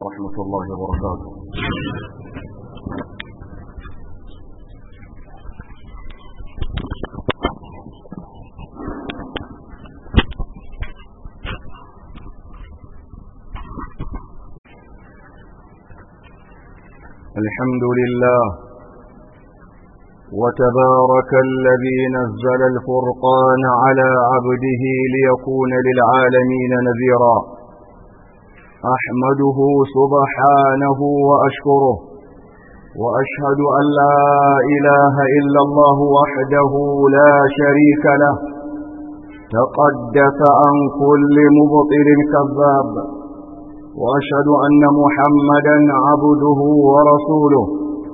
ورحمة الله وبركاته. الحمد لله، وتبارك الذي نزل الفرقان على عبده ليكون للعالمين نذيرا. أحمده سبحانه وأشكره، وأشهد أن لا إله إلا الله وحده لا شريك له، تقدس عن كل مبطل كذاب، وأشهد أن محمدا عبده ورسوله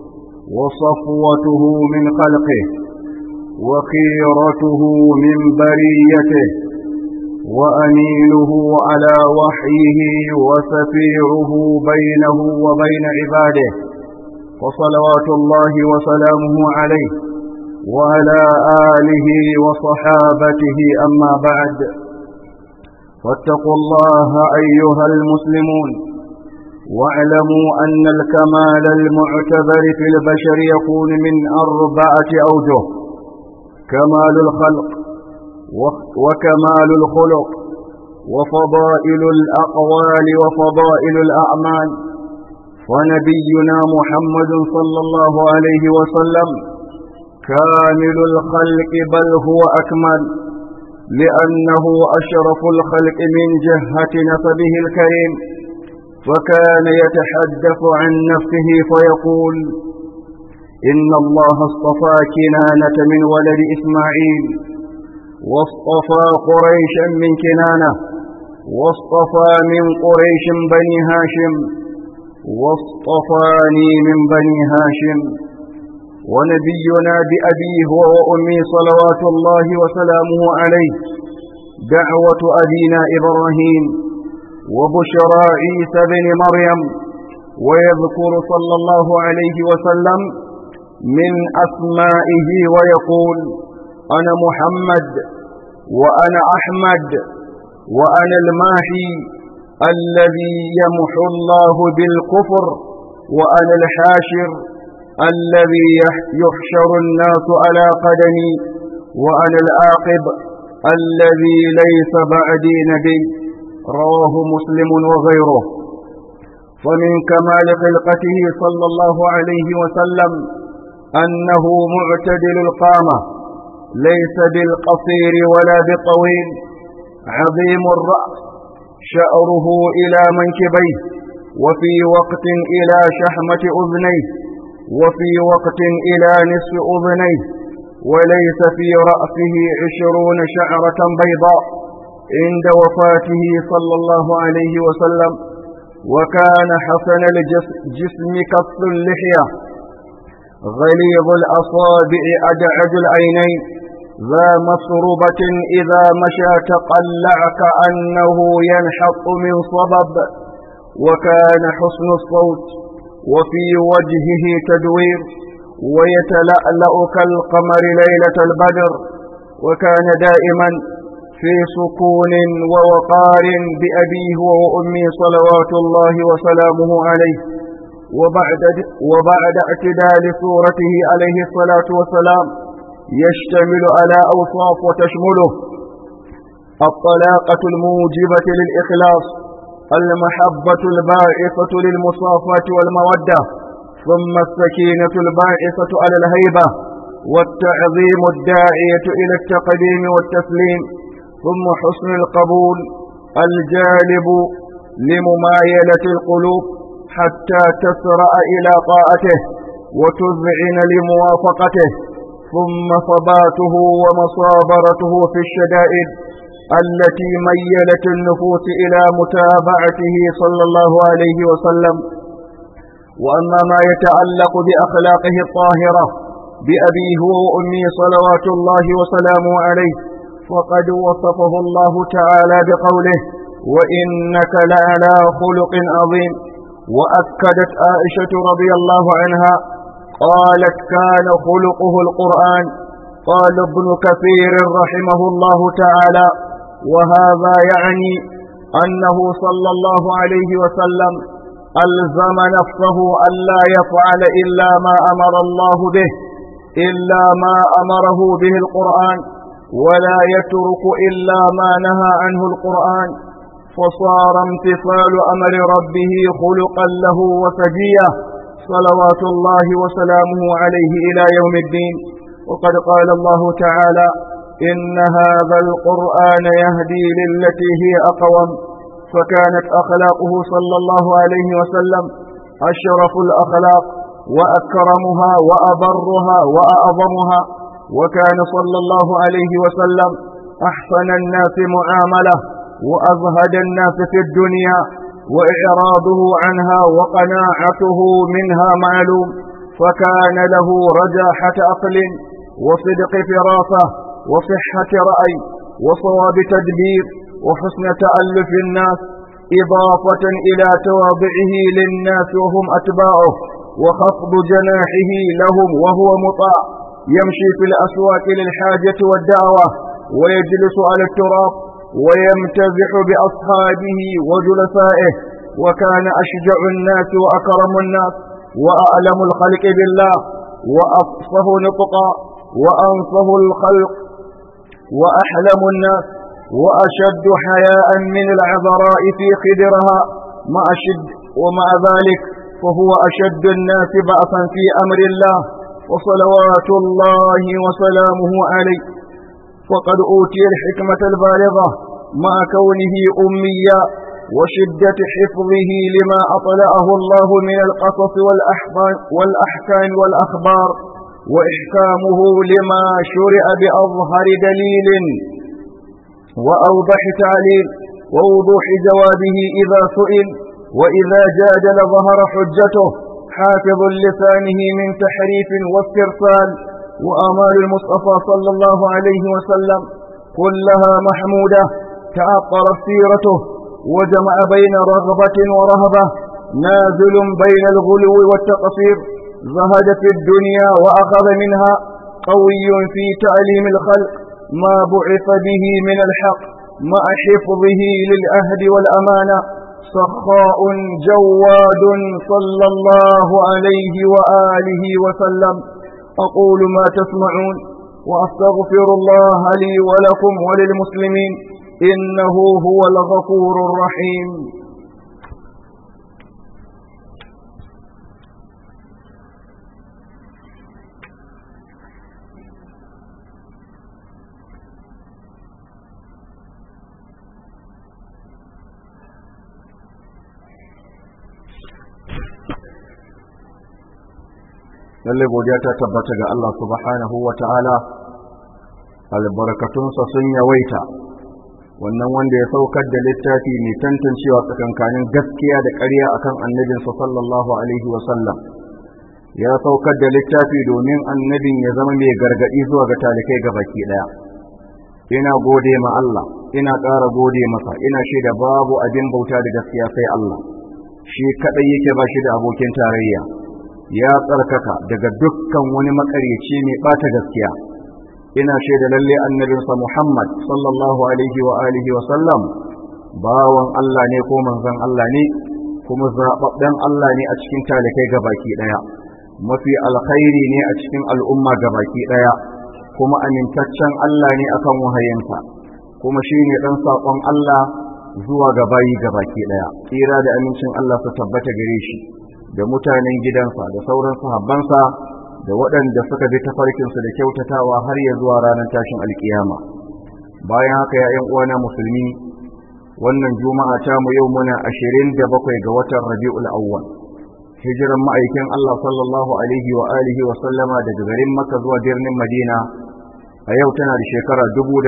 وصفوته من خلقه وخيرته من بريته وأمينه على وحيه وسفيره بينه وبين عباده، وصلوات الله وسلامه عليه وعلى آله وصحابته. أما بعد، فاتقوا الله أيها المسلمون، واعلموا أن الكمال المعتبر في البشر يكون من 4 أوجه: كمال الخلق، وكمال الخلق، وفضائل الأقوال، وفضائل الأعمال. ونبينا محمد صلى الله عليه وسلم كامل الخلق، بل هو أكمل، لأنه أشرف الخلق من جهة نسبه الكريم، وكان يتحدث عن نفسه فيقول: إن الله اصطفى كنانة من ولد إسماعيل، واصطفى قريشا من كنانة، واصطفى من قريش بني هاشم، واصطفاني من بني هاشم. ونبينا بأبيه وأمي صلوات الله وسلامه عليه دعوة أبينا إبراهيم وبشرى عيسى بن مريم. ويذكر صلى الله عليه وسلم من أسمائه ويقول: أنا محمد، وأنا أحمد، وأنا الماحي الذي يمحو الله بالكفر، وأنا الحاشر الذي يحشر الناس على قدمي، وأنا العاقب الذي ليس بعدي نبي. رواه مسلم وغيره. فمن كمال خلقته صلى الله عليه وسلم أنه معتدل القامة، ليس بالقصير ولا بالطويل، عظيم الرأس، شعره إلى منكبيه، وفي وقت إلى شحمة أذنيه، وفي وقت إلى نصف أذنيه، وليس في رأسه 20 شعرة بيضاء عند وفاته صلى الله عليه وسلم. وكان حسن الجسم كف اللحية، غليظ الأصابع، أدعج العينين، ذا مسربة إذا مشى تقلع كأنه ينحط من صبب. وكان حسن الصوت، وفي وجهه تدوير، ويتلألأ كالقمر ليلة البدر. وكان دائما في سكون ووقار بأبيه وأمي صلوات الله وسلامه عليه. وبعد اعتدال صورته عليه الصلاة والسلام يشتمل على أوصاف وتشمله: الطلاقة الموجبة للإخلاص، المحبة الباعثة للمصافاة والمودة، ثم السكينة الباعثة على الهيبة، والتعظيم الداعية إلى التقديم والتسليم، ثم حسن القبول الجالب لممايلة القلوب حتى تسرع إلى طاعته وتذعن لموافقته، ثم ثباته ومصابرته في الشدائد التي ميلت النفوس إلى متابعته صلى الله عليه وسلم. وأما ما يتعلق بأخلاقه الطاهرة بأبيه وأمي صلوات الله وسلامه عليه، فقد وصفه الله تعالى بقوله: وإنك لعلى خلق عظيم. وأكدت عائشة رضي الله عنها قالت: كان خلقه القرآن. قال ابن كثير رحمه الله تعالى: وهذا يعني أنه صلى الله عليه وسلم ألزم نفسه ألا يفعل إلا ما أمر الله به، إلا ما أمره به القرآن، ولا يترك إلا ما نهى عنه القرآن، فصار امتثال أمر ربه خلقا له وسجية، صلوات الله وسلامه عليه إلى يوم الدين. وقد قال الله تعالى: إن هذا القرآن يهدي للتي هي أقوم. فكانت أخلاقه صلى الله عليه وسلم أشرف الأخلاق وأكرمها وأبرها وأعظمها، وكان صلى الله عليه وسلم أحسن الناس معاملة وأزهد الناس في الدنيا، وإعراضه عنها وقناعته منها معلوم، فكان له رجاحة عقل وصدق فراسة وصحة رأي وصواب تدبير وحسن تألف الناس، إضافة إلى تواضعه للناس وهم أتباعه، وخفض جناحه لهم وهو مطاع، يمشي في الأسواق للحاجة والدعوة، ويجلس على التراب، ويمتزح بأصحابه وجلسائه، وكان أشجع الناس وأكرم الناس وأعلم الخلق بالله وأفصه نطقا وأنصه الخلق وأحلم الناس، وأشد حياء من العذراء في خدرها، ومع ذلك فهو أشد الناس بأسا في أمر الله، وصلوات الله وسلامه عليه. فقد أوتي الحكمة البالغة مع كونه أميا، وشدة حفظه لما أطلعه الله من القصص والأحكام والأخبار، وإحكامه لما شرع بأظهر دليل وأوضح تعليل، ووضوح جوابه إذا سئل، وإذا جادل ظهر حجته، حافظ لسانه من تحريف واسترسال. وآمال المصطفى صلى الله عليه وسلم كلها محمودة، تعطرت سيرته وجمع بين رغبة ورهبة، نازل بين الغلو والتقصير، زهد في الدنيا وأخذ منها، قوي في تعليم الخلق ما بعث به من الحق مع حفظه للعهد والأمانة، سخاء جواد صلى الله عليه وآله وسلم. أقول ما تسمعون وأستغفر الله لي ولكم وللمسلمين، إنه هو الغفور الرحيم. lalle godiya ta tabbata ga Allah subhanahu wa ta'ala, albarkatunsa sun yawaita, wannan wanda ya saukar da littafi mai tantancewa tsakankanin gaskiya da ƙarya akan annabinsa sallallahu alaihi wa sallam. Ya saukar da littafi domin annabin ya zama mai gargaɗi zuwa ga talikai gabaki ɗaya. Ina gode ma Allah, ina ƙara gode masa, ina shaida babu abin bauta da gaskiya sai Allah, shi kaɗai yake ba shi da abokin tarayya. Ya tsarkaka daga dukkan wani makaryaci mai ɓata gaskiya. Ina shaida lalle annabinsa Muhammad sallallahu alaihi wa alihi wa sallam bawan Allah ne ko manzon Allah ne, kuma zaɓaɓɓen Allah ne a cikin talikai gabaki ɗaya, mafi alkhairi ne a cikin al'umma gabaki ɗaya, kuma amintaccen Allah ne akan wahayinsa, kuma shi ne ɗan saƙon Allah zuwa ga bayi gabaki ɗaya. Tsira da amincin Allah su tabbata gare shi da mutanen gidansa da sauran sahabbansa da waɗanda suka bi tafarkinsu da kyautatawa har ya zuwa ranar tashin alkiyama. Bayan haka ya ƴan uwana musulmi, wannan juma'a ta mu yau muna 27 ga watan Rabiul Awwal, hijiran ma'aikin Allah sallallahu alaihi wa alihi wa sallama daga garin Makka zuwa birnin Madina a yau tana da shekara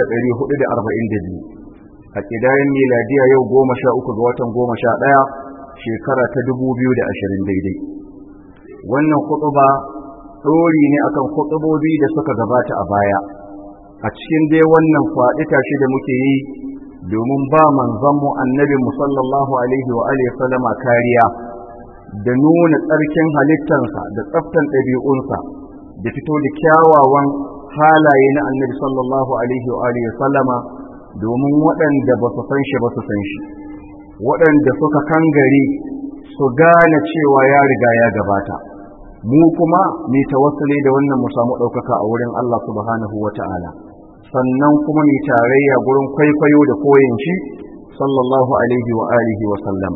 1442. A kidayen miladiya yau 13 ga watan 11 shekara ta 2020 daidai. Wannan khutba ɗori ne akan khutubobi da suka gabata a baya. A cikin dai wannan faɗi tashi da muke yi domin ba manzanmu annabinmu sallallahu alaihi wa alihi sallama kariya da nuna tsarkin halittansa da tsaftan ɗabi'unsa da fito da kyawawan halaye na annabi sallallahu alaihi wa alihi sallama, domin waɗanda ba su san shi ba su san shi, waɗanda suka kangare su gane cewa ya riga ya gabata, mu kuma mai tawassuli da wannan mu samu ɗaukaka a wurin Allah subhanahu wa ta'ala, sannan kuma mai tarayya gurin kwaikwayo da koyin shi sallallahu alaihi wa alihi wa sallama.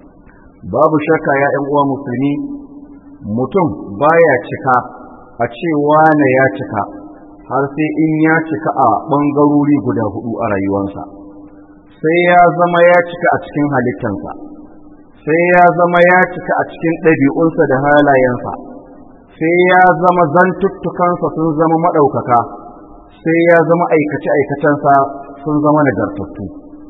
Babu shakka ya ‘yan uwa musulmi, mutum baya cika a cewa na ya cika har sai in ya cika a ɓangarori guda hudu a rayuwarsa. Sai ya zama ya cika a cikin halittansa, sai ya zama ya cika a cikin ɗabi'unsa da halayensa, sai ya zama zantuttukansa sun zama maɗaukaka, sai ya zama aikace-aikacensa sun zama nagartattu.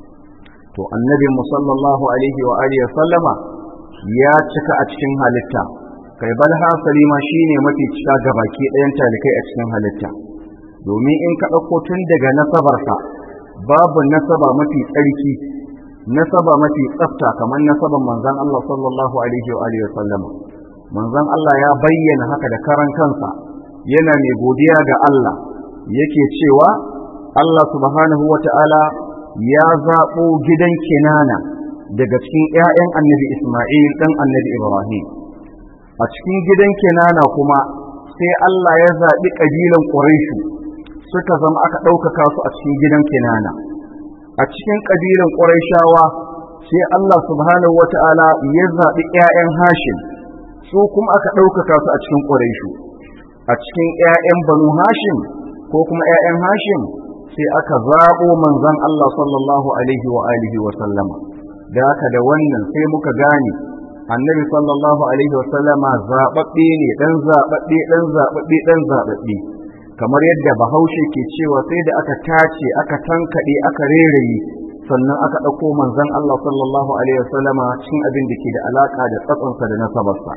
To annabin mu sallallahu alaihi wa alihi sallama ya cika a cikin halitta, kai bal hasali ma shine mafi cika gabaki ɗayan talikai a cikin halitta, domin in ka ɗauko tun daga nasabarsa babu nasaba mafi tsarki, nasaba mafi tsafta kamar nasaban manzon Allah sallallahu alaihi wa alihi sallama. Manzon Allah ya bayyana haka da karan kansa, yana mai godiya ga Allah, yake cewa Allah subhanahu wa ta'ala ya zaɓo gidan Kinana daga cikin ‘ya'yan annabi Ismail ɗan annabi Ibrahim. A cikin gidan Kinana kuma sai Allah ya zaɓi ƙabilan Quraishu suka zama aka ɗaukaka su a cikin gidan Kinana. A cikin ƙabilan Quraishawa sai Allah subhanahu wa ta'ala ya zaɓi ‘ya'yan Hashim, su kuma aka ɗaukaka su a cikin Quraishu. A cikin ‘ya'yan Banu Hashim ko kuma ‘ya'yan Hashim sai aka zaɓo manzon Allah sallallahu alaihi wa alihi wa sallama. Da haka da wannan sai muka gane annabi sallallahu alaihi wa sallama zaɓaɓɓe ne, ɗan zaɓaɓɓe, ɗan zaɓaɓɓe, ɗan zaɓaɓɓe. Kamar yadda Bahaushe ke cewa sai da aka tace, aka tankaɗe, aka reraye, sannan aka ɗauko manzon Allah sallallahu alaihi wa sallama cikin abin da ke da alaƙa da tsatsonsa da nasabarsa.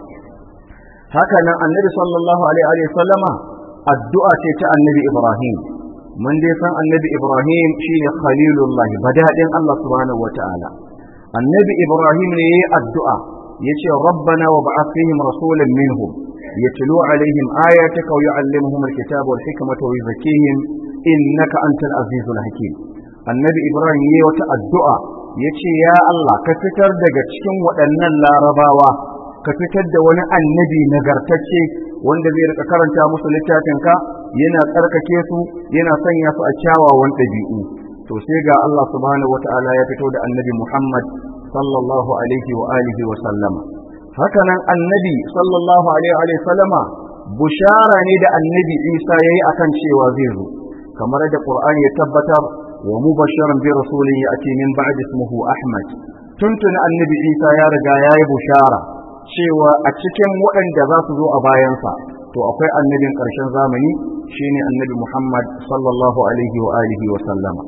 Haka nan annabi sallallahu alaihi wa sallama addu'a ce ta annabi Ibrahim. Mun dai san annabi Ibrahim shine khalilullahi, badadin Allah subhanahu wata'ala. Annabi Ibrahim ne yayi addu'a yace rabbana wa ba'ath fihim rasulan minhum yatlu alaihim ayatika wa yu'allimuhum alkitaba wal hikmata wa yuzakkihim innaka antal azizul hakim. Annabi Ibrahim yayi wata addu'a yace ya Allah ka fitar daga cikin waɗannan larabawa, ka fitar da wani annabi nagartacce wanda zai rika karanta musu littafinka, yana tsarkake su, yana sanya su a kyawawan ɗabi'u. To sai ga Allah subhanahu wata'ala ya fito da annabi Muhammad sallallahu alaihi wa alihi wa sallama. Haka nan annabi sallallahu alaihi wa sallama bushara ne da annabi Isa yayi akan cewa zai zo, kamar da Qur'ani ya tabbatar, wa mubashiran bi rasulin ya'ti min ba'di ismihi Ahmad. Tuntuna annabi Isa ya riga yayi bushara cewa a cikin waɗanda za su zo a bayansa to akwai annabin ƙarshen zamani shine annabi Muhammad sallallahu alaihi wa alihi wa sallama.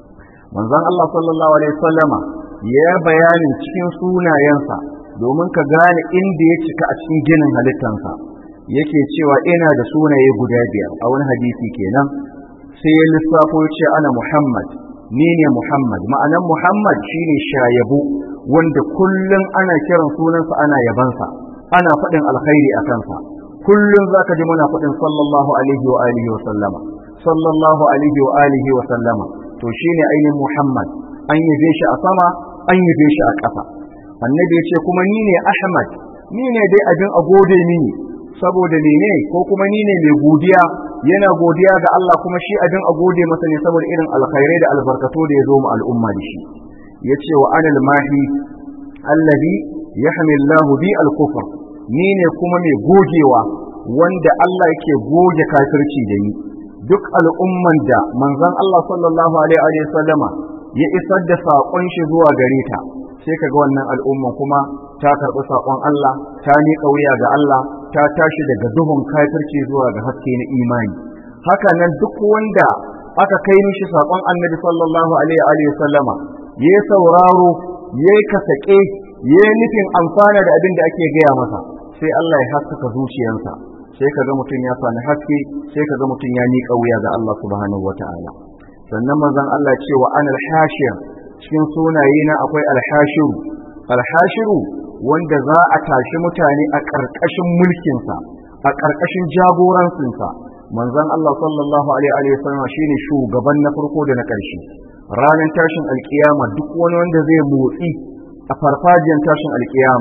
Manzon Allah sallallahu alaihi wa sallama ya bayanin cikin sunayensa domin ka gane inda ya cika a cikin ginin halittansa. Yake cewa ina da sunaye guda biyar a wani hadisi kenan, sai ya lissafo ya ce ana Muhammad, ni ne Muhammad. Ma'anan Muhammad shine shayabu, wanda kullum ana kiran sunansa ana yabansa, ana faɗin alkhairi a kansa. Kullum za ka ji muna faɗin sallallahu alaihi wa alihi wa sallama, sallallahu alaihi wa alihi wa sallama. To shine ainihin Muhammad, an yabe shi a sama, an yabe shi a ƙasa. Annabi ya ce kuma ni ne Ahmad, ni ne dai abin a gode mini, saboda ne ko kuma ni ne mai godiya, yana godiya ga Allah kuma shi abin a gode masa ne saboda irin alkhairai da albarkatu da ya zo mu al'umma da shi. Yace wa anal mahi allazi yahmi Allah bi al-kufr, ni ne kuma mai gogewa wanda Allah yake goge kafirci da ni. Duk al'umman da manzon Allah sallallahu alaihi wa sallama ya isar da saƙon shi zuwa gare ta, sai kaga wannan al'umma kuma ta karɓi saƙon Allah, ta ni kauya ga Allah, ta tashi daga duhun kafirci zuwa ga haske na imani. Haka nan duk wanda aka kai mishi saƙon Annabi sallallahu alaihi wa sallama ya sauraro, ya kasake, ya nufin amfana da abin da ake gaya masa, sai Allah ya haskaka zuciyarsa, sai kaga mutum ya sani haske, sai kaga mutum ya ni kauya ga Allah subhanahu wataala. Sannan manzon Allah ce wa anal hashir, cikin sunaye na akwai alhashiru. Alhashiru wanda za a tashi mutane a ƙarƙashin mulkinsa, a ƙarƙashin jagorancinsa. Manzon Allah sallallahu alaihi wa sallam shine shugaban na farko da na ƙarshe. Ranar tashin alkiyama duk wani wanda zai motsi a farfajiyar tashin alkiyama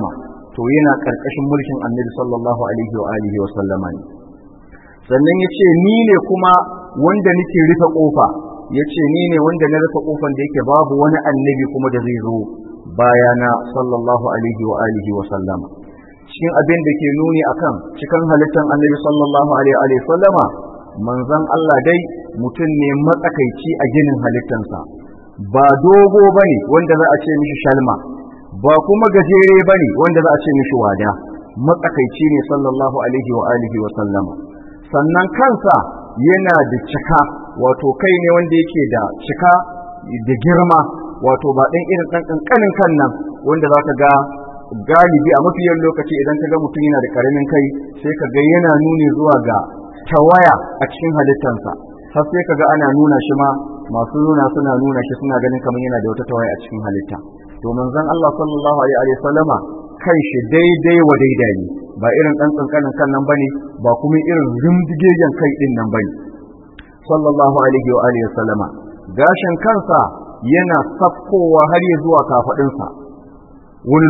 to yana karkashin mulkin annabi sallallahu alaihi wa alihi wa sallama ne. Sannan yace ni ne kuma wanda nake rufe kofa, yace ni ne wanda na rufe kofan da yake babu wani annabi kuma da zai zo bayana sallallahu alaihi wa alihi wa sallama. Cikin abin da ke nuni akan cikan halittar annabi sallallahu alaihi wa sallama, manzon Allah dai mutum ne matsakaici a ginin halittansa, ba dogo bane wanda za a ce mishi shalma, ba kuma gajere bane wanda za a ce mishi wada, matsakaici ne sallallahu alaihi wa alihi wa sallama. Sannan kansa yana da cika, wato kai ne wanda yake da cika da girma, wato ba ɗan irin ɗan ƙanƙanin kan nan wanda za ka ga galibi a mafiyan lokaci idan ka ga mutum yana da ƙaramin kai sai ka ga yana nuni zuwa ga tawaya a cikin halittansa, har sai ka ga ana nuna shi ma masu nuna suna nuna shi suna ganin kamar yana da wata tawaya a cikin halitta. To manzon Allah sallallahu alaihi wa sallama kan shi daidai wa daidai ne, ba irin ɗan ƙanƙanin kan nan bane, ba kuma irin rindigegen kai ɗin nan bane sallallahu alaihi wa alihi wa sallama. Gashin kansa yana sakkowa har ya zuwa kafaɗinsa wani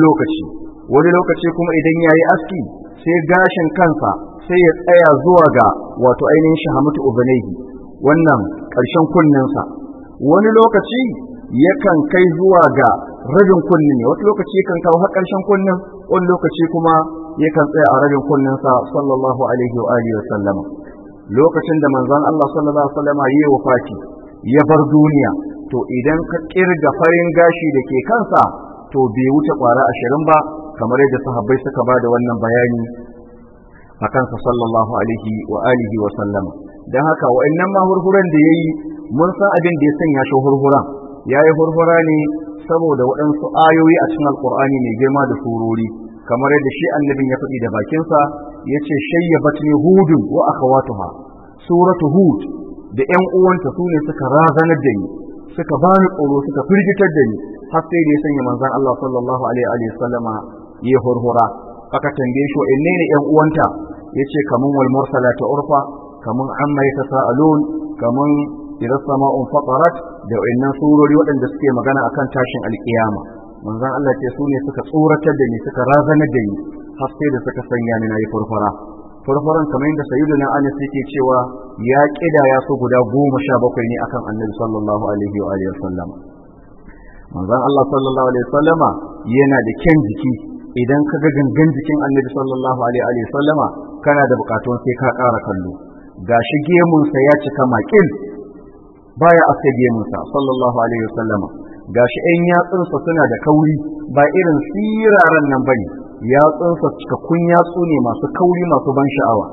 lokaci kuma idan yayi aski sai gashin kansa sai ya tsaya zuwa ga wato ainihin shahamatu ubunayhi, wannan ƙarshen kunninsa. Wani lokaci yakan kai zuwa ga rabin kunnin ne, wani lokaci yakan kawo har ƙarshen kunnin, wani lokaci kuma yakan tsaya a rabin kunninsa sallallahu alaihi wa alihi wa sallama. Lokacin da manzon Allah sallallahu alaihi wa sallama yayi wafati ya bar duniya, to idan ka kirga farin gashi da ke kansa to bai wuce ƙwara 20 ba, kamar yadda sahabbai suka ba da wannan bayani a kansa sallallahu alaihi wa alihi wa sallama. Don haka wa'annan ma hurhuran da yayi mun san abin da ya sanya shi hurhuran, yayi hurhura ne saboda waɗansu ayoyi a cikin alqur'ani mai girma da surori, kamar yadda shi annabin ya faɗi da bakinsa yace shayyabatni hudun wa akhawatuha, suratu hud da ƴan uwanta su ne suka razanar da ni, suka bani tsoro, suka firgitar da ni, har sai da ya sanya manzon Allah sallallahu alaihi wa sallama ya hurhura. Aka tambaye shi wa'anne ne ƴan uwanta, yace kaman wal mursalati urfa, kaman amma yatasaalun, kaman idza sama'un fatarat, da wa'annan surori waɗanda suke magana akan tashin alkiyama. Manzon Allah ce su ne suka tsoratar da ni, suka razanar da ni, har sai da suka sanya ni nayi furfura. Furfuran kamar yadda sayyidina Anas yake cewa ya kidaya su guda 17 ne akan Annabi sallallahu alaihi wa alihi wasallam. Manzon Allah sallallahu alaihi wasallama yana da kyan jiki, idan ka ga gangan jikin Annabi sallallahu alaihi wasallama kana da bukatun sai ka ƙara kallo. Gashi gemunsa ya cika makil, baya aske gemunsa sallallahu alaihi wasallama. Gashi ɗan yatsunsa suna da kauri, ba irin siraran nan bane, yatsunsa cikakkun yatsu ne masu kauri masu ban sha'awa.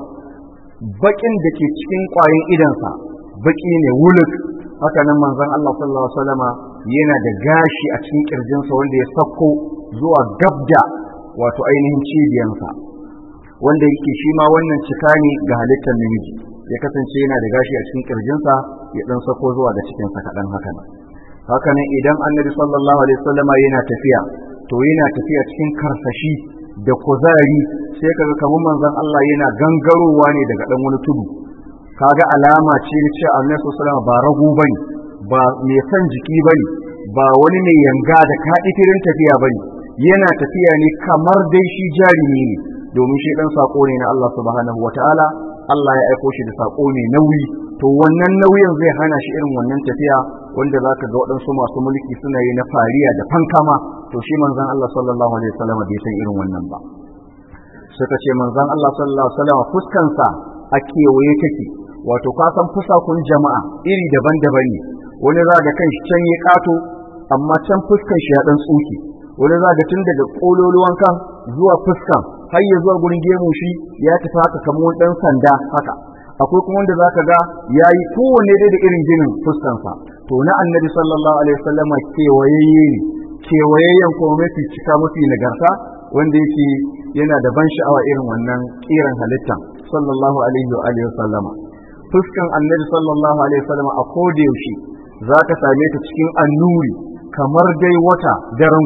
Bakin da ke cikin ƙwayin idansa baki ne wuluk. Haka nan manzon Allah sallallahu alaihi wasallama yana da gashi a cikin kirjinsa wanda ya sakko zuwa gabda wato ainihin cibiyansa, wanda yake shi ma wannan cika ne ga halittar namiji, ya kasance yana da gashi a cikin kirjinsa ya dan sako zuwa ga cikinsa kaɗan haka nan. Haka nan idan Annabi sallallahu alaihi wasallama yana tafiya, to yana tafiya cikin karsashi da kuzari, sai kaga kamar manzon Allah yana gangarowa ne daga dan wani tudu. Kaga alama ce na cewa Annabi sallallahu alaihi wasallama ba rago bane, ba mai san jiki bane, ba wani mai yanga da kaɗifirin tafiya bane, yana tafiya ne kamar dai shi jarumi ne, domin shi dan sako ne na Allah subhanahu wataala. Allah ya aiko shi da sako ne nauyi, to wannan nauyin zai hana shi irin wannan tafiya wanda zaka ga waɗansu masu mulki suna yi na fariya da fankama, to shi manzon Allah sallallahu alaihi wasallam bai san irin wannan ba. Suka ce manzon Allah sallallahu alaihi wasallam fuskansa a kewaye take, wato ka san fusakun jama'a iri daban-daban ne, wani za ga kan shi can ya kato amma can fuskan shi ya dan tsuke, wani za ga tun daga kololuwan kan zuwa fuskan har ya zuwa gurin gemu shi ya tafi haka kamar wani dan sanda haka. Akwai kuma wanda zaka ga yayi kowanne dai da irin ginin fuskansa. To na Annabi sallallahu alaihi wasallama kewayayye ne, kewayayyen kuma mafi cika mafi nagarta, wanda yake yana da ban sha'awa irin wannan kiran halitta sallallahu alaihi wa alihi wasallama. Fuskan Annabi sallallahu alaihi wasallama a koda yaushe zaka same ta cikin annuri kamar dai wata daren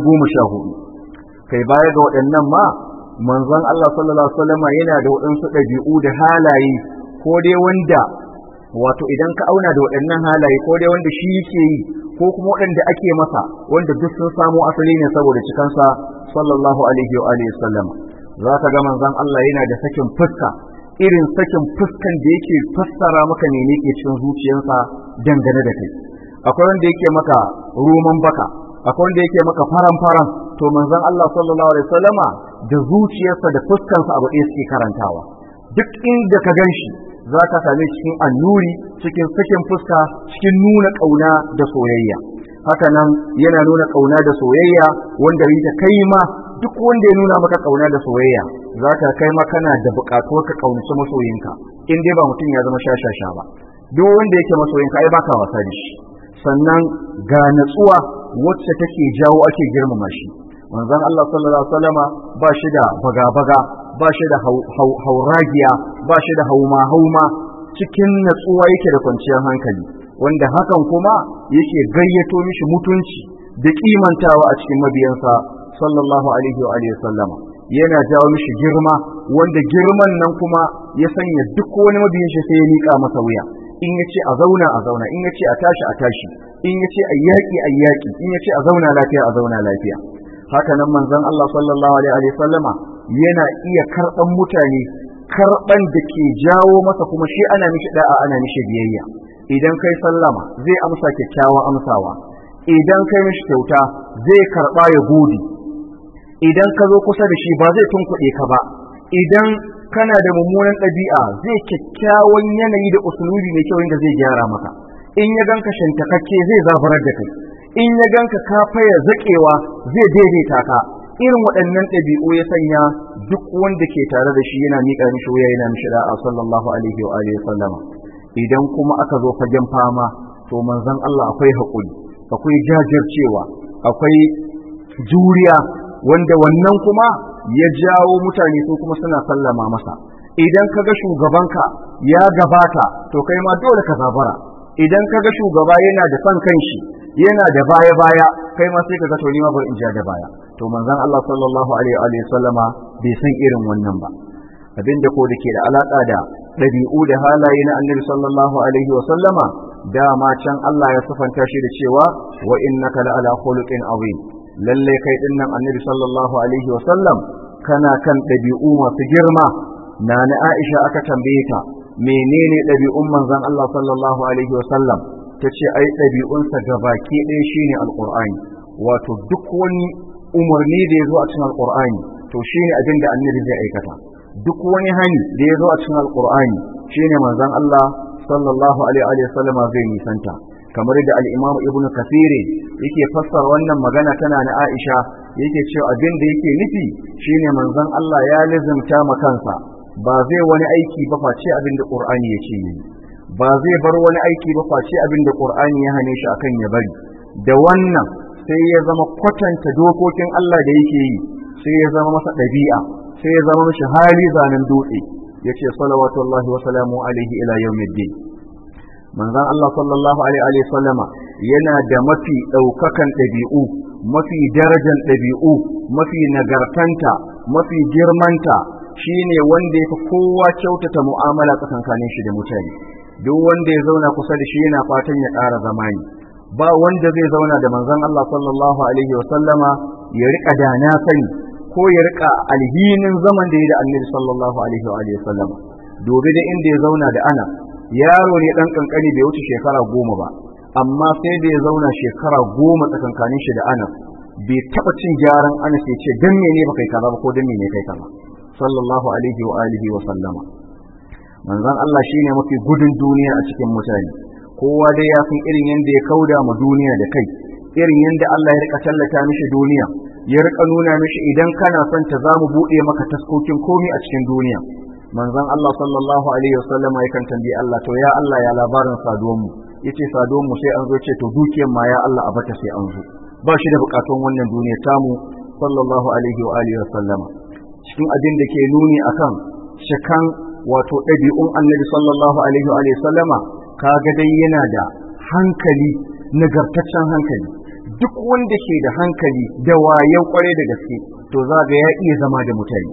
14. Kai baya ga waɗannan ma manzon Allah sallallahu alaihi wasallama yana da waɗansu ɗabi'u da halaye, ko dai wanda wato idan ka auna da waɗannan halaye, ko dai wanda shi yake yi ko kuma waɗanda ake masa wanda duk sun samo asali ne saboda cikansa sallallahu alaihi wa alihi wasallam. Za ka ga manzon Allah yana da sakin fuska, irin sakin fuskan da yake fassara maka ne ke cikin zuciyarsa dangane da kai. Akwai wanda yake maka roman baka, akwai wanda yake maka faran to manzon Allah sallallahu alaihi wasallama da zuciyarsa da fuskansa abu ɗaya suke karantawa. Duk inda ka ganshi za ka same cikin annuri, cikin sakin fuska, cikin nuna ƙauna da soyayya. Haka nan yana nuna ƙauna da soyayya wanda yi ta kai ma duk wanda ya nuna maka ƙauna da soyayya za ka kai ma kana da buƙatuwar ka ƙaunaci masoyinka in dai ba mutum ya zama shashasha ba. Duk wanda yake masoyinka ai baka wasa da shi. Sannan ga natsuwa wacce take jawo ake girmama shi. Manzon Allah sallallahu alaihi wasallama ba shi da baga-baga, ba shi da hauragiya, ba shi da hauma cikin natsuwa yake da kwanciyar hankali, wanda hakan kuma yake gayyato mishi mutunci da kimantawa a cikin mabiyansa sallallahu alaihi wa alihi sallama. Yana jawo mishi girma, wanda girman nan kuma ya sanya duk wani mabiyin shi sai ya miƙa masa wuya. In yace a zauna a zauna, in yace a tashi a tashi, in yace a yaƙi a yaƙi, in yace a zauna lafiya a zauna lafiya. Haka nan manzon Allah sallallahu alaihi wa sallama yana iya karɓan mutane karɓan da ke jawo masa kuma shi ana mishi da'a, ana mishi biyayya. Idan kai sallama zai amsa kyakkyawa amsawa, idan kai mishi kyauta zai karɓa ya gode, idan ka zo kusa da shi ba zai tunkuɗe ka ba, idan kana da mummunan ɗabi'a zai kyakkyawan yanayi da usulubi mai kyau inda zai gyara maka, in ya ganka shantakakke zai zaburar da kai, in ya ganka ka faya zaƙewa zai daidaita ka. Irin waɗannan ɗabi'u ya sanya duk wanda ke tare da shi yana miƙa mishi wuya, yana mishi da'a sallallahu alaihi wa alihi sallama. Idan kuma aka zo fagen fama to manzon Allah akwai haƙuri, akwai jajircewa, akwai juriya, wanda wannan kuma ya jawo mutane su kuma suna sallama masa. Idan kaga shugabanka ya gabata to kai ma dole ka zabara. Idan kaga shugaba yana da son kanshi, yana da baya kai ma sai kaga to ni ma bar in ja da baya. To manzon Allah sallallahu alaihi wa sallama bai san irin wannan ba. Abinda ko da ke da alaka da ɗabi'u da halaye na Annabi sallallahu alaihi wa sallama, dama can Allah ya sifanta shi da cewa wa innaka la ala khuluqin azim. Lalle kai din nan Annabi sallallahu alaihi wa sallam kana kan ɗabi'u masu girma. Nana Aisha aka tambaye ta menene ɗabi'un manzon Allah sallallahu alaihi wa sallam, tace ai ɗabi'unsa gabaki ɗaya shine alqur'ani. Wato duk wani umarni da ya zo a cikin alqur'ani to shine abin da Annabi zai aikata. Duk wani hani da ya zo a cikin alqur'ani shine manzon Allah sallallahu alaihi wa sallam zai nisanta. Kamar da al-Imam Ibn Kathir yake fassara wannan magana tana na Aisha, yake cewa abin da yake nufi shine manzon Allah ya lazimta ma kansa ba zai wani aiki ba face abin da Qur'ani ya ce yi, ba zai bar wani aiki ba face abin da Qur'ani ya hane shi akan ya bari. Da wannan sai ya zama kwatanta dokokin Allah da yake yi sai ya zama masa ɗabi'a, sai ya zama mishi hali zanen dutse. Yace salawatullahi wa salamu alaihi ila yawmiddin. Manzon Allah sallallahu alaihi wa sallama yana da mafi ɗaukakan ɗabi'u, mafi darajan ɗabi'u, mafi nagartanta, mafi girmanta, shine wanda ya fi kowa kyautata mu'amala tsakankanin shi da mutane. Duk wanda ya zauna kusa da shi yana fatan ya ƙara zamani. Ba wanda zai zauna da manzon Allah sallallahu alaihi wa sallama ya rika da na sani ko ya rika alhinin zaman da ya da Annabi sallallahu alaihi wa sallama. Dobe da inda ya zauna da Anas, yaro ne dan kankani bai wuce shekara 10 ba, amma sai da ya zauna shekara 10 tsakankanin shi da Anas, bai taba cin gyaran Anas ya ce dan mene ba kai kaza ba ko dan mene kai kaza sallallahu alaihi wa alihi wa sallama. Manzon Allah shine mafi gudun duniya a cikin mutane. Kowa dai ya san irin yanda ya kauda ma duniya da kai, irin yanda Allah ya rika tallata mishi duniya, ya rika nuna mishi idan kana son ta zamu bude maka taskokin komai a cikin duniya. Manzon Allah sallallahu alaihi wasallama yakan tambayi Allah, to ya Allah ya labarin saduwan mu, yace saduwan mu sai an zo, ce to dukiyar ma ya Allah a bata sai an zo. Ba shi da bukatun wannan duniya tamu sallallahu alaihi wa alihi wasallama. Cikin abin da ke nuni akan cikan wato ɗabi'un Annabi sallallahu alaihi wa alihi wasallama, kaga dai yana da hankali, nagartaccen hankali. Duk wanda ke da hankali da wayan kware da gaske to za ga ya iya zama da mutane.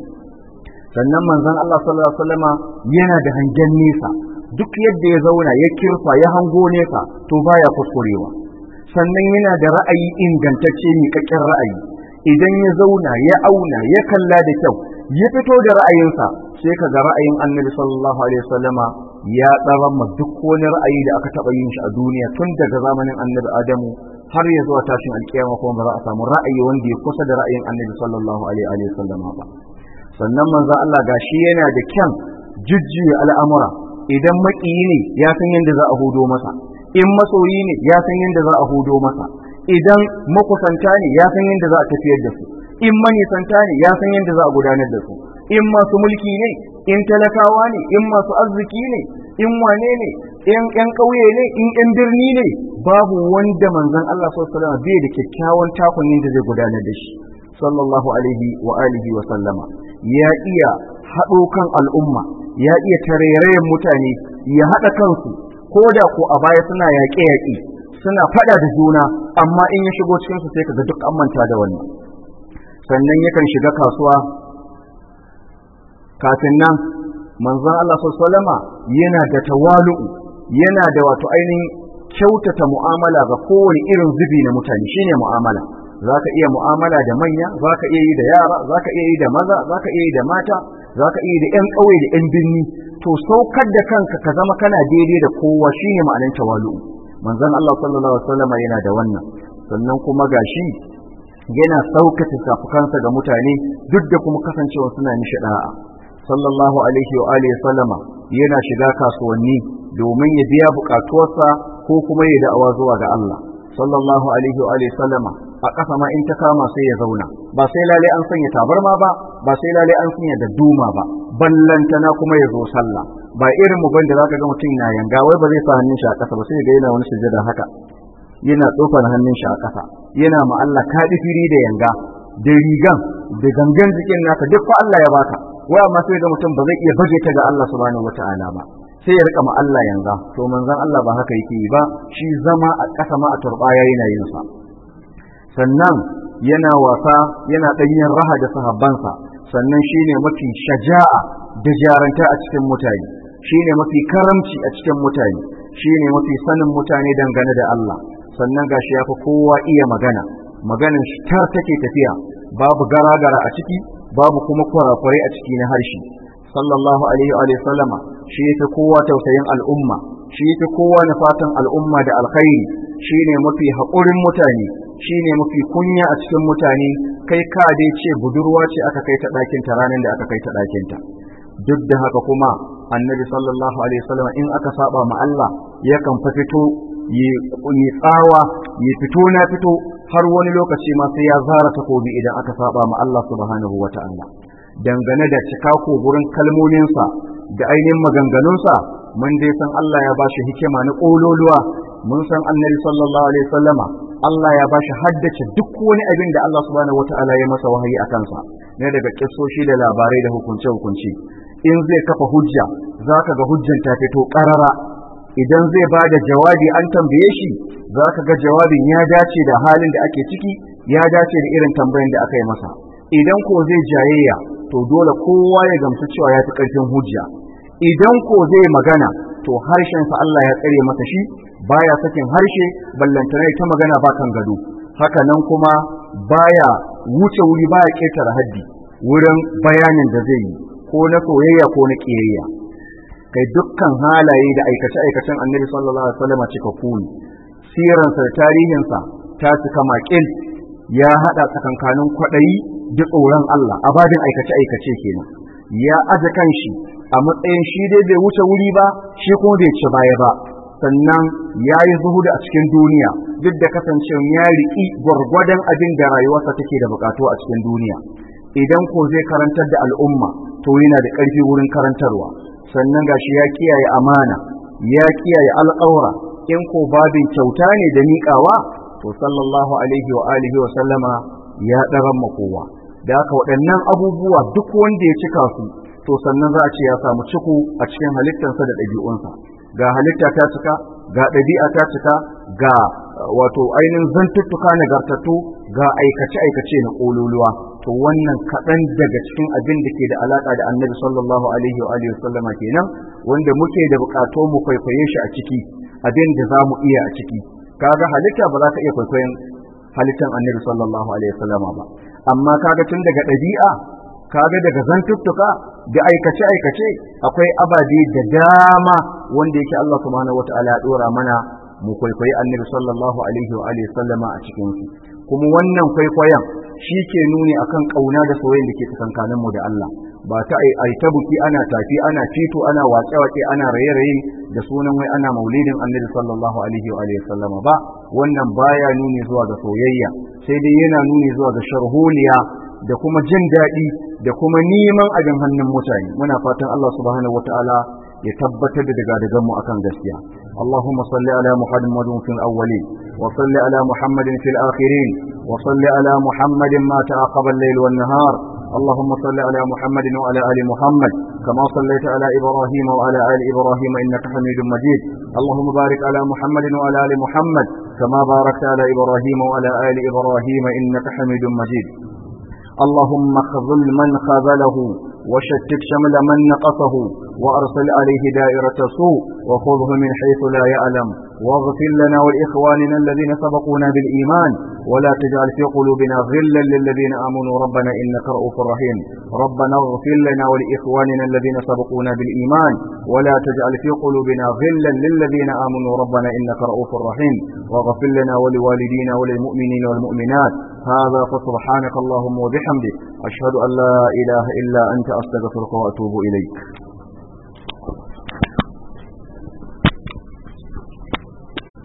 Sannan manzon Allah sallallahu alaihi wasallama yana da hangen nesa. Duk yadda ya zauna ya kirfa ya hango nesa to baya kuskurewa. sannan yana da ra'ayi ingantacce miƙaƙƙen ra'ayi. Idan ya zauna ya auna ya kalla da kyau ya fito da ra'ayinsa, sai ka ga ra'ayin annabi sallallahu alaihi wasallama ya tsarama duk wani ra'ayi da aka taɓa yin shi a duniya tun daga zamanin annabi Adamu har ya zuwa tashin alkiyama, kuma ba za a samu ra'ayi wanda ya kusa da ra'ayin annabi sallallahu alaihi wasallama ba. Sannan manzo Allah gashi yana da kyan jujjuya al'amura. Idan maƙiyi ne ya san yadda za a hudo masa, in masoyi ne ya san yadda za a hudo masa, idan makusanta ne ya san yadda za a tafiyar da su, in manisanta ne ya san yadda za a gudanar da su, in masu mulki ne, in talakawa ne, in masu arziki ne, in wane ne, in ƴan ƙauye ne, in ƴan birni ne, babu wanda manzon Allah sallallahu alaihi wasallam bai da kyakkyawan takun da zai gudanar da shi sallallahu alaihi wa alihi wa sallama. Ya iya haɗo kan al'umma, ya iya tarairayen mutane, ya haɗa kansu, ko da ko a baya suna yaƙe-yaƙe, suna faɗa da juna, amma in ya shigo cikinsu sai kaga duk an manta da wannan. Sannan yakan shiga kasuwa. Kafin nan manzon Allah sallallahu alaihi wasallama yana da tawalu'u, yana da wato ainihin kyautata mu'amala ga kowane irin zubi na mutane. Shine mu'amala, zaka iya mu'amala da manya, zaka iya yi da yara, zaka iya yi da maza, zaka iya yi da mata, zaka iya yi da ƴan ƙauye da ƴan birni. To saukar da kanka ka zama kana daidai da kowa shine ma'anar tawalu'u. Manzon Allah sallallahu alaihi wasallama yana da wannan. Sannan kuma gashi yana saukata safukansa ga mutane duk da kuma kasancewa suna mishi da'a. Sallallahu alaihi wa alihi sallama yana shiga kasuwanni domin ya biya bukatuwarsa ko kuma ya da'awa zuwa ga Allah. Sallallahu alaihi wa alihi sallama a ƙasa ma in ta kama sai ya zauna, ba sai lale an sanya tabarma ba, ba sai lale an sanya da duma ba, ballantana kuma ya zo sallah. Ba irin mu banda zaka ga mutum na yanga wai ba zai sa hannun shi a ƙasa ba, sai ga yana wani sujada haka, yana tsofar hannun shi a ƙasa, yana ma Allah kaɗifiri da yanga da rigan da gangan jikin naka duk fa Allah ya baka, wai amma sai ga mutum ba zai iya baje ta ga Allah subhanahu wata'ala ba, sai ya rika ma Allah yanga. To manzon Allah ba haka yake yi ba, shi zama a ƙasa ma a turbaya yana yin sa. Sannan yana wasa, yana ɗanyen raha da sahabbansa. Sannan shine mafi shaja'a da jaranta a cikin mutane, shine mafi karamci a cikin mutane, shine mafi sanin mutane dangane da Allah. Sannan gashi ya fi kowa iya magana, maganin shi tar take tafiya, babu gara-gara a ciki, babu kuma kurakurai a ciki na harshe. Sallallahu alaihi wa sallama shi yake kowa tausayin al'umma, shi yake kowa na fatan al'umma da alkhairi, shine mafi haƙurin mutane, shine mafi kunya a cikin mutane. Kai ka dai ce budurwa ce aka kai ta ɗakin ta ranar da aka kai ta ɗakin ta. Duk da haka kuma annabi sallallahu alaihi wasallam in aka saba ma Allah yakan fa fito yi tsawa, yi fito na fito, har wani lokaci ma sai ya zara takobi idan aka saba ma Allah subhanahu wata'ala. Dangane da cika ko gurin kalmominsa da ainihin maganganunsa, mun dai san Allah ya bashi hikima na ƙololuwa. Mun san annabi sallallahu alaihi wasallama Allah ya bashi haddace duk wani abin da Allah subhanahu wata'ala ya masa wahayi a kansa, ne daga kissoshi da labarai da hukunce-hukunce. In zai kafa hujja zaka ga hujjan ta fito ƙarara. Idan zai ba da jawabi an tambaye shi, zaka ga jawabin ya dace da halin da ake ciki, ya dace da irin tambayan da aka yi masa. Idan ko zai jayayya, to dole kowa ya gamsu cewa ya fi ƙarfin hujja. Idan ko zai magana, to harshensa Allah ya tsare masa shi, baya sakin harshe, ballantana ta magana ba kan gado. Haka nan kuma baya wuce wuri, baya ƙetare haddi wurin bayanin da zai yi, ko na soyayya ko na ƙiyayya. Kai dukkan halaye da aikace-aikacen annabi sallallahu alaihi wasallam cika kuni. Siransa da tarihinsa ta cika maƙil, ya haɗa tsakankanin kwaɗayi da tsoron Allah a babin aikace-aikace kenan. Ya aje kanshi a matsayin shi dai bai wuce wuri ba, shi kuma bai ci baya ba. Sannan ya yi zuhudu a cikin duniya, duk da kasancewa ya riƙi gwargwadon abin da rayuwarsa take da buƙatu a cikin duniya. Idan ko zai karantar da al'umma, to yana da ƙarfi wurin karantarwa. Sannan gashi ya kiyaye amana, ya kiyaye alƙawra. In ko babin kyauta ne da miƙawa, to sallallahu alaihi wa alihi wa sallama ya ɗaran makowa. Da haka waɗannan abubuwa duk wanda ya cika su, to sannan za a ce ya samu ciko a cikin halittarsa da ɗabi'unsa. Ga halitta ta cika, ga ɗabi'a ta cika, ga wato ainihin zantuttuka nagartattu, ga aikace-aikace na ƙololuwa. To wannan kaɗan daga cikin abin da ke da alaƙa da annabi sallallahu alaihi wa alihi sallama kenan, wanda muke da buƙatu mu kwaikwaye shi a ciki, abin da za mu iya a ciki. kaga halitta ba za ka iya kwaikwayon halittan annabi sallallahu alaihi wasallama ba, amma kaga tun daga ɗabi'a, kaga daga zantuttuka da aikace aikace akwai ababe da dama wanda yake Allah subhanahu wataala ya dora mana mu kwaikwayi annabi sallallahu alaihi wa alihi sallama a cikin su, kuma wannan kwaikwayon shi ke nuni akan kauna da soyayya da ke tsakankanin mu da Allah, ba ta ai ta buki ana tafi ana fito ana waƙe-waƙe ana raye-raye da sunan wai ana maulidin annabi sallallahu alaihi wa alihi sallama ba. Wannan baya nuni zuwa ga soyayya, sai dai yana nuni zuwa ga sharholiya da kuma jin daɗi da kuma neman abin hannun mutane. Muna fatan Allah subhanahu wataala ya tabbatar da daga mu akan gaskiya. Allahumma salli ala Muhammadin fil awwalin wa salli ala Muhammadin fil akhirin wa salli ala Muhammadin ma ta'aqaba al-layl wan nahar. اللهم صل على محمد وعلى آل محمد كما صليت على إبراهيم وعلى آل إبراهيم إنك حميد مجيد. اللهم بارك على محمد وعلى آل محمد كما باركت على إبراهيم وعلى آل إبراهيم إنك حميد مجيد. اللهم خذل من خذله وشتت شمل من نقصه وأرسل عليه دائرة سوء وخذه من حيث لا يعلم واغفر لنا ولإخواننا الذين سبقونا بالإيمان ولا تجعل في قلوبنا غلا للذين آمنوا ربنا إنك رؤوف رحيم. ربنا اغفر لنا ولإخواننا الذين سبقونا بالإيمان ولا تجعل في قلوبنا غلا للذين آمنوا ربنا إنك رؤوف رحيم. واغفر لنا ولوالدينا وللمؤمنين والمؤمنات. هذا فسبحانك اللهم وبحمدك أشهد أن لا إله إلا أنت أستغفرك وأتوب إليك.